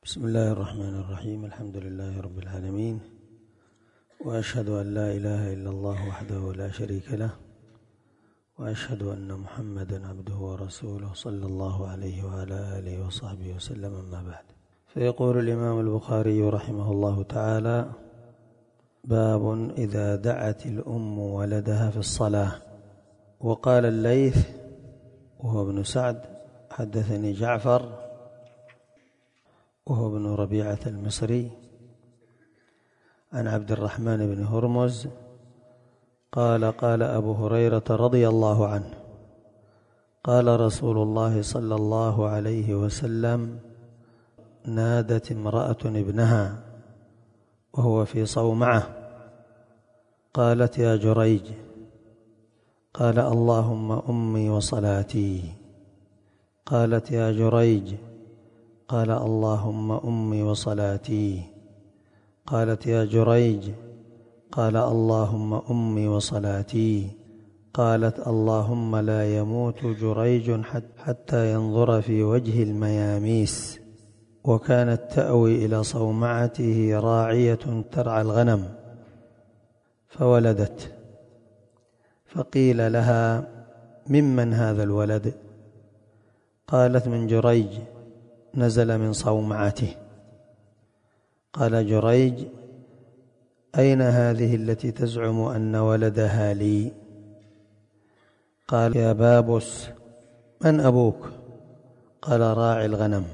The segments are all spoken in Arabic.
بسم الله الرحمن الرحيم. الحمد لله رب العالمين، وأشهد أن لا إله إلا الله وحده لا شريك له، وأشهد أن محمدا عبده ورسوله صلى الله عليه وعلى آله وصحبه وسلم. أما بعد، فيقول الإمام البخاري رحمه الله تعالى: باب إذا دعت الأم ولدها في الصلاة. وقال الليث وهو ابن سعد: حدثني جعفر وهو ابن ربيعة المصري عن عبد الرحمن بن هرمز قال: قال أبو هريرة رضي الله عنه: قال رسول الله صلى الله عليه وسلم: نادت امرأة ابنها وهو في صومعة، قالت: يا جريج. قال: اللهم أمي وصلاتي. قالت: يا جريج. قال: اللهم أمي وصلاتي. قالت: يا جريج. قال: اللهم أمي وصلاتي. قالت: اللهم لا يموت جريج حتى ينظر في وجه المياميس. وكانت تأوي إلى صومعته راعية ترعى الغنم، فولدت، فقيل لها: ممن هذا الولد؟ قالت: من جريج، نزل من صومعته. قال جريج: أين هذه التي تزعم أن ولدها لي؟ قال: يا بابس، من أبوك؟ قال: راعي الغنم.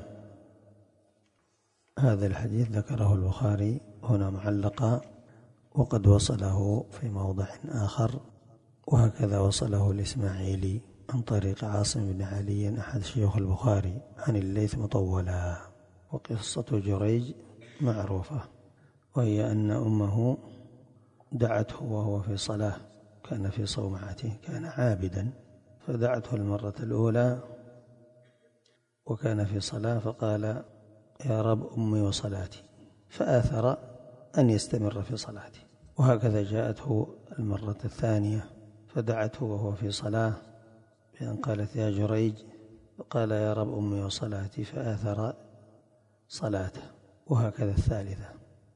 هذا الحديث ذكره البخاري هنا معلقا، وقد وصله في موضع آخر، وهكذا وصله الإسماعيلي عن طريق عاصم بن علي أحد شيوخ البخاري عن الليث مطولا. وقصة جريج معروفة، وهي أن أمه دعته وهو في صلاة، كان في صومعته، كان عابدا، فدعته المرة الأولى وكان في صلاة، فقال: يا رب أمي وصلاتي، فآثر أن يستمر في صلاته. وهكذا جاءته المرة الثانية فدعته وهو في صلاة بأن قالت: يا جريج، فقال: يا رب أمي وصلاتي، فآثر صلاته. وهكذا الثالثة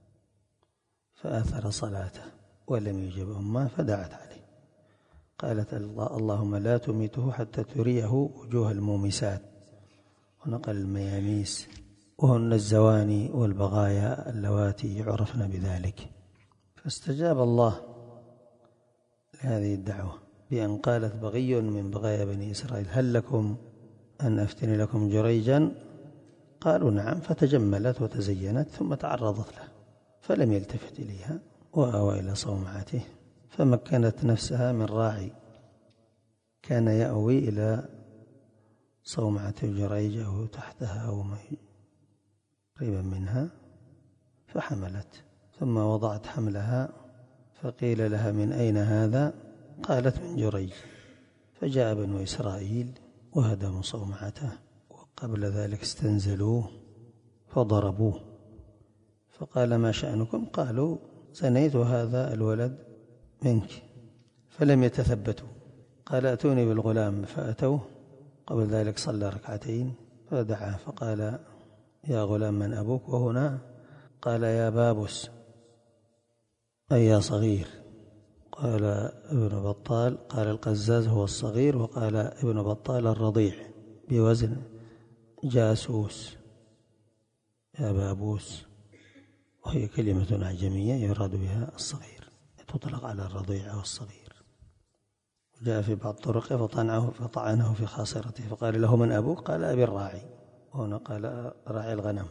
فآثر صلاته ولم يجب أمه، فدعت عليه، قالت: اللهم لا تميته حتى تريه وجوه المومسات. ونقل المياميس وهن الزواني والبغايا اللواتي يعرفن بذلك. فاستجاب الله لهذه الدعوة بأن قالت: بغي من بغايا بني إسرائيل، هل لكم أن أفتن لكم جريجا؟ قالوا: نعم. فتجملت وتزينت ثم تعرضت له، فلم يلتفت إليها وآوى إلى صومعته، فمكنت نفسها من راعي كان يأوي إلى صومعة جريج أو تحتها أو قريبا منها، فحملت، ثم وضعت حملها، فقيل لها: من أين هذا؟ قالت: من جريج. فجاء بنو إسرائيل وهدموا صومعته، وقبل ذلك استنزلوه فضربوه، فقال: ما شأنكم؟ قالوا: زنيت هذا الولد منك. فلم يتثبتوا، قال: أتوني بالغلام، فأتوه. قبل ذلك صلى ركعتين فدعا، فقال: يا غلام، من أبوك؟ وهنا قال: يا بابس، أي يا صغير. قال ابن بطال، قال القزاز هو الصغير، وقال ابن بطال الرضيع، بوزن جاسوس، يا بابوس، وهي كلمة أعجمية يراد بها الصغير، تطلق على الرضيع أو الصغير. وجاء في بعض طرقه فطعنه في خاصرته، فقال له: من أبوك؟ قال: أبي الراعي، وهنا قال: راعي الغنم.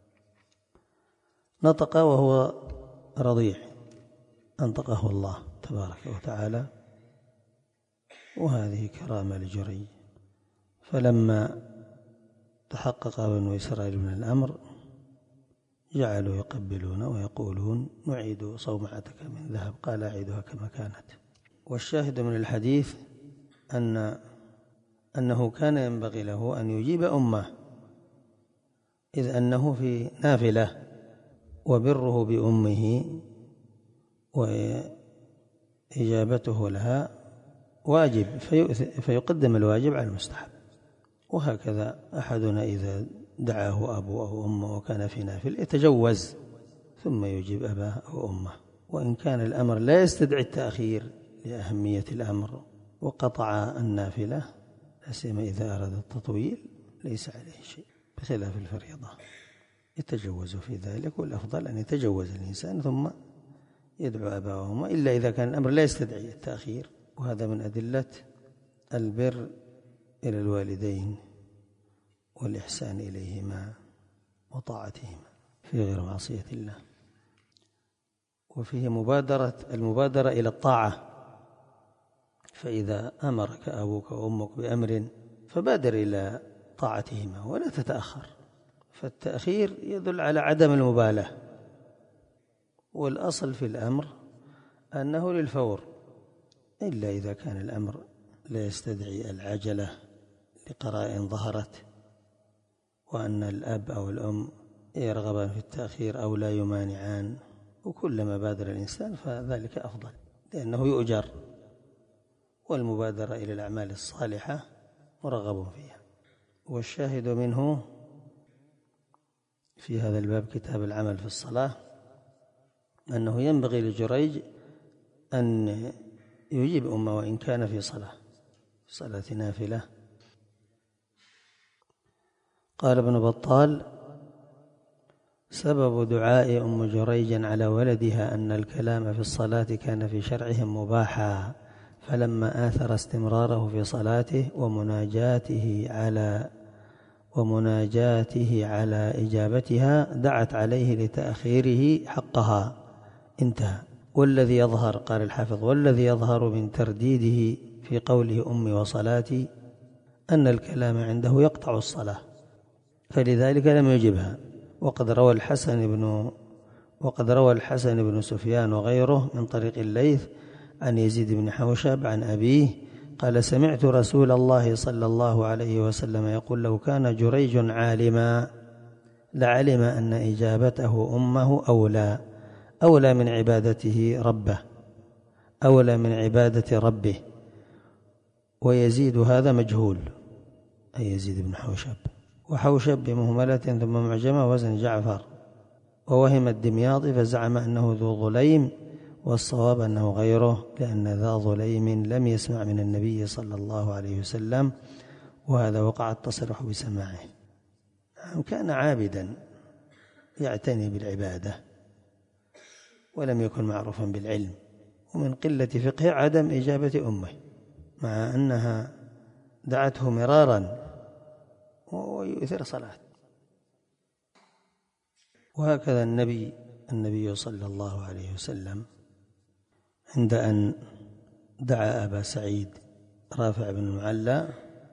نطق وهو رضيع، أنطقه الله تبارك وتعالى، وهذه كرامة لجريج. فلما تحقق بنو إسرائيل من الأمر جعلوا يقبلون ويقولون: نعيد صومعتك من ذهب. قال: أعيدها كما كانت. والشاهد من الحديث أنه كان ينبغي له أن يجيب أمه، إذ أنه في نافلة، وبره بأمه وإجابته لها واجب، فيقدم الواجب على المستحب. وهكذا أحدنا إذا دعاه أبوه أو أمه وكان في نافلة يتجوز ثم يجيب أباه أو أمه، وإن كان الأمر لا يستدعي التأخير لأهمية الأمر وقطع النافلة لا سيما إذا أراد التطويل ليس عليه شيء، بخلاف الفريضة يتجوز في ذلك، والأفضل أن يتجوز الإنسان ثم يدعو أباه وأمه، إلا إذا كان الأمر لا يستدعي التأخير، وهذا من أدلة البر إلى الوالدين والإحسان إليهما وطاعتهما في غير معصية الله. وفيه المبادرة إلى الطاعة، فإذا أمرك أبوك وأمك بأمر فبادر إلى طاعتهما ولا تتأخر، فالتأخير يدل على عدم المبالاة، والأصل في الأمر أنه للفور، إلا إذا كان الأمر لا يستدعي العجلة لقرائن ظهرت، وأن الأب أو الأم يرغبان في التأخير أو لا يمانعان، وكلما بادر الإنسان فذلك أفضل لأنه يؤجر، والمبادرة إلى الأعمال الصالحة مرغب فيها. والشاهد منه في هذا الباب كتاب العمل في الصلاة أنه ينبغي لجريج أن يجيب أمه وإن كان في صلاة نافلة. قال ابن بطال: سبب دعاء أم جريج على ولدها أن الكلام في الصلاة كان في شرعهم مباحا، فلما آثر استمراره في صلاته ومناجاته على إجابتها دعت عليه لتأخيره حقها. انتهى. والذي يظهر، قال الحافظ: والذي يظهر من ترديده في قوله أمي وصلاتي أن الكلام عنده يقطع الصلاة، فلذلك لم يجبها. وقد روى الحسن بن سفيان وغيره من طريق الليث عن يزيد بن حوشب عن أبيه قال: سمعت رسول الله صلى الله عليه وسلم يقول: لو كان جريج عالما لعلم أن إجابته أمه أولى من عبادة ربه. ويزيد هذا مجهول، أي يزيد بن حوشب، وحوشب بمهملة ثم معجمة وزن جعفر، ووهم الدمياطي فزعم أنه ذو ظليم، والصواب أنه غيره، لأن ذا ظليم لم يسمع من النبي صلى الله عليه وسلم، وهذا وقع التصرح بسماعه. كان عابدا يعتني بالعبادة ولم يكن معروفا بالعلم، ومن قلة فقهه عدم إجابة أمه مع أنها دعته مرارا ويؤثر صلاة. وهكذا النبي صلى الله عليه وسلم عند أن دعا أبا سعيد رافع بن المعلى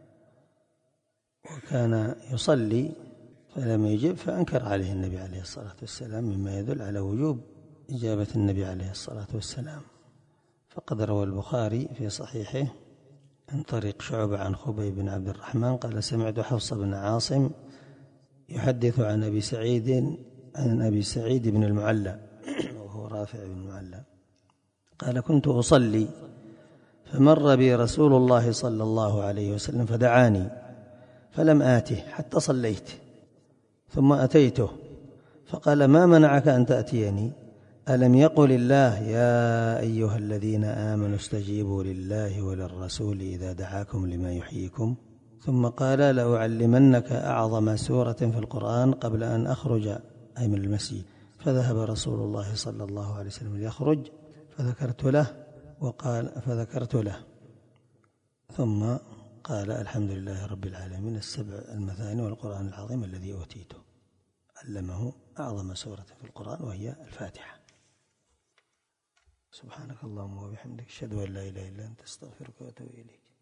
وكان يصلي فلم يجب، فأنكر عليه النبي عليه الصلاة والسلام، مما يدل على وجوب إجابة النبي عليه الصلاة والسلام. فقد روى البخاري في صحيحه عن طريق شعبة عن خبيب بن عبد الرحمن قال: سمعت حفص بن عاصم يحدث عن أبي سعيد بن المعلى وهو رافع بن المعلى قال: كنت أصلي فمر بي رسول الله صلى الله عليه وسلم فدعاني فلم آته حتى صليت، ثم أتيته فقال: ما منعك أن تأتيني؟ ألم يقل الله: يا أيها الذين آمنوا استجيبوا لله وللرسول إذا دعاكم لما يحييكم؟ ثم قال: لأعلمنك أعظم سورة في القرآن قبل أن أخرج، أي من المسجد. فذهب رسول الله صلى الله عليه وسلم ليخرج فذكرت له ثم قال: الحمد لله رب العالمين، السبع المثاني والقرآن العظيم الذي أوتيته. علمه أعظم سورة في القرآن وهي الفاتحة. سبحانك اللهم وبحمدك، أشهد أن لا إله إلا أنت، أستغفرك وأتوب إليك.